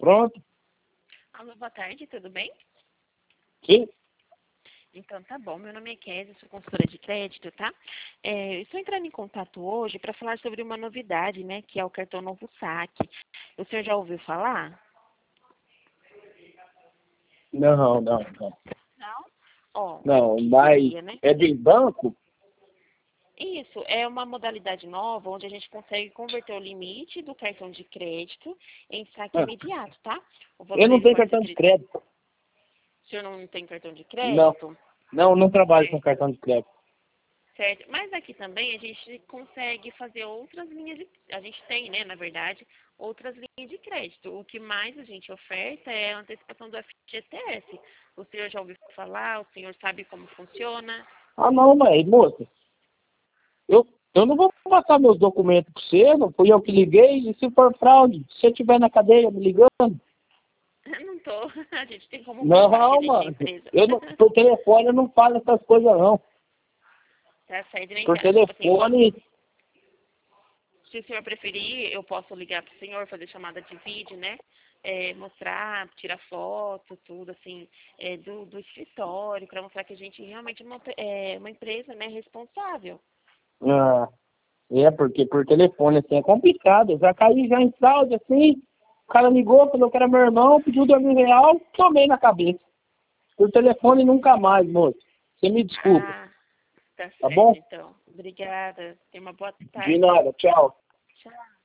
pronto. Alô, boa tarde, tudo bem? Sim? Então tá bom, meu nome é Kézia, sou consultora de crédito, tá? Eu estou entrando em contato hoje para falar sobre uma novidade, né, que é o cartão Novo Saque. O senhor já ouviu falar? Não. Não. Ó, o Não, que mas seria, né? é de banco? Isso, é uma modalidade nova onde a gente consegue converter o limite do cartão de crédito em saque Ah, imediato, tá? O eu valor não ele tenho pode ser... cartão de crédito. O senhor não tem cartão de Não. crédito? Não trabalho com Certo. cartão de crédito. Certo, mas aqui também a gente consegue fazer outras linhas a gente tem, né, na verdade, outras linhas de crédito. O que mais a gente oferta é a antecipação do FGTS. O senhor já ouviu falar? O senhor sabe como funciona? Ah, não, mas, moça, eu, eu não vou passar meus documentos para você, não fui eu que liguei, e se for fraude, se você estiver na cadeia me ligando. Não tô. A gente tem como provar que a Não, gente é mano, empresa. eu não, por telefone eu não falo essas coisas não. Tá certo, né? Por Então, tipo assim, telefone, se o senhor preferir, eu posso ligar para o senhor, fazer chamada de vídeo, né? Mostrar, tirar foto, tudo assim, do escritório, para mostrar que a gente realmente é uma empresa, né, responsável. ah, porque por telefone assim é complicado. Eu já caí já em fraude assim, o cara ligou, falou que era meu irmão, pediu R$ 2.000, tomei na cabeça. Por telefone nunca mais, moço. Você me desculpa, Ah, tá tá certo, bom? então. Obrigada. Tenha uma boa De tarde. nada, tchau. Tchau.